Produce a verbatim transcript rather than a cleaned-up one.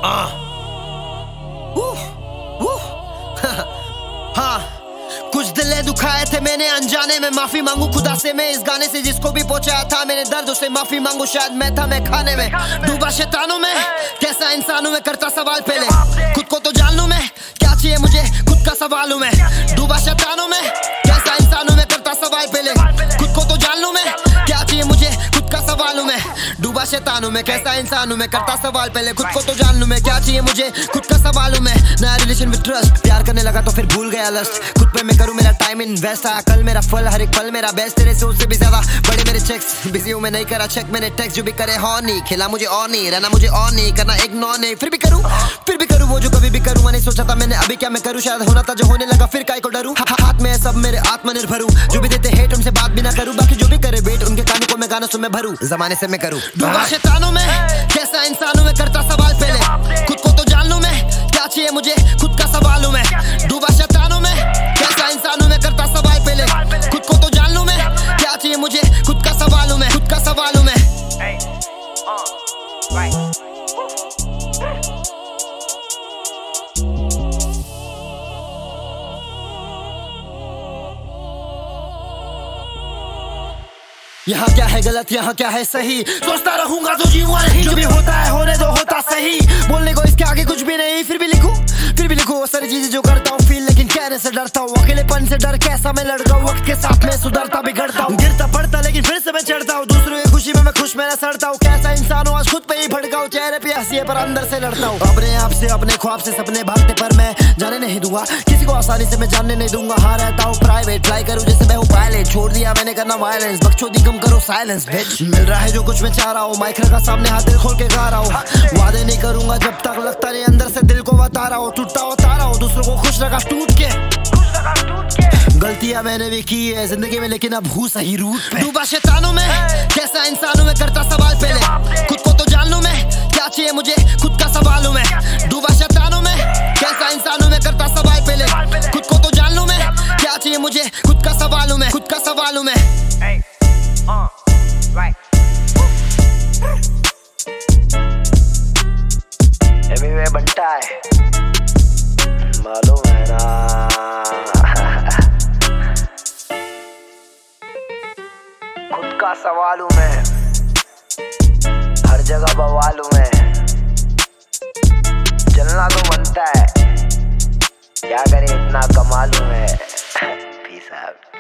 हाँ कुछ दिले दुखाए थे मैंने अनजाने में, माफी मांगू खुदा से मैं इस गाने से जिसको भी पहुंचाया था मैंने दर्द, उसे माफी मांगू शायद मैं था मैं खाने में डूबा शैतानों में, कैसा इंसान हूं मैं करता सवाल पहले खुद को तो जान लूं मैं क्या चाहिए मुझे खुद का सवाल हूं मैं, डूबा शैतानों में कैसा इंसान हूं मैं करता सवाल पहले खुद को तो जान लूं मैं क्या चाहिए मुझे खुद का सवाल हूं मैं, डूबा शैतान हूं मैं कैसा इंसान हूं मैं करता सवाल पहले खुद को तो जान लूं मैं क्या चाहिए मुझे खुद का सवाल हूं मैं, नया रिलेशन विद ट्रस्ट, प्यार करने लगा तो फिर भूल गया लस्ट, खुद पे मैं करूं मेरा टाइम इन्वेस्ट, कल मेरा फल हर एक पल मेरा बेस्ट, तेरे से उससे भी ज्यादा बड़े मेरे चेक्स, बिजी हूं मैं नहीं करा चेक मैंने टेक्स्ट, जो भी करे हो नहीं खिला मुझे और नहीं रहना मुझे और नहीं करना इग्नोर नहीं, फिर भी करूं फिर भी करूं वो जो कभी भी करूंगा नहीं सोचा था मैंने अभी क्या मैं करूं, शायद होना था जो होने लगा फिर काय को डरूं, हाथ में सब मेरे आत्मनिर्भर हूं, जो भी देते हेट उनसे बात भी ना करूं, बाकी जो भी करे वेट उनके कानों को मैं गानों से मैं भरूं, जमाने से मैं करूं डूबा शैतानों में कैसा इंसान हूं मैं करता सवाल पहले खुद को तो जान लूं मैं क्या चाहिए मुझे खुद का सवाल हूं मैं, डूबा शैतानों में कैसा इंसान हूं मैं करता सवाल पहले खुद को तो जान लूं मैं क्या चाहिए मुझे खुद का सवाल हूं मैं, खुद का सवाल हूं मैं। यहाँ क्या है गलत यहाँ क्या है सही, सोचता रहूंगा तो जीऊंगा नहीं, जो भी होता है होने दो होता सही, बोलने को इसके आगे कुछ भी नहीं, फिर भी लिखूं फिर भी लिखूं वो सारी चीजें जो करता हूँ फील, लेकिन कहने से डरता हूँ, अकेलेपन से डर कैसा मैं लड़ता हूँ, वक्त के साथ में सुधरता बिगड़ता हूँ, गिरता पड़ता लेकिन फिर से मैं चढ़ता हूँ, दूसरों की खुशी में मैं खुश मेरा सड़ता हूँ, कैसा इंसान हूँ आज खुद पे ही भड़का हूँ, चेहरे पे हंसी है पर अंदर से लड़ता हूँ, अपने आप से अपने ख्वाब से सपने भागते पर मैं जाने नहीं दूंगा, किसी को आसानी से मैं जानने नहीं दूंगा, हाँ रहता हूँ प्राइवेट ट्राई करूँ जैसे मैं हूँ पायलट, छोड़ दिया मैंने करना वायलेंस, बकचोदी कम करो साइलेंस बिच, मिल रहा है जो कुछ मैं चाह रहा हूँ, माइक रखा सामने हाथ दिल खोल के गा रहा हूँ, वादे नहीं करूंगा जब तक लगता नहीं अंदर से दिल को बता रहा हूँ, टूटता होता रहा हूँ दूसरों को खुश रखा टूट के, गलतियां मैंने भी की है जिंदगी में लेकिन अब हूँ सही रूट पे, डूबा शैतानों में कैसा इंसान हूं मैं करता सवाल पहले खुद को तो जान लूं मैं क्या चाहिए मुझे खुद का सवाल हूं मैं, डूबा शैतानों में कैसा इंसान हूं मैं करता सवाल पहले खुद को तो जान लूं मैं क्या चाहिए मुझे खुद का सवाल हूं मैं, खुद का सवाल हूं मैं। बनता है मालूम है ना खुद का सवाल हूं मैं, हर जगह बवाल हूं मैं, चलना तो बनता है क्या करे इतना कमाल हूं मैं। Peace out.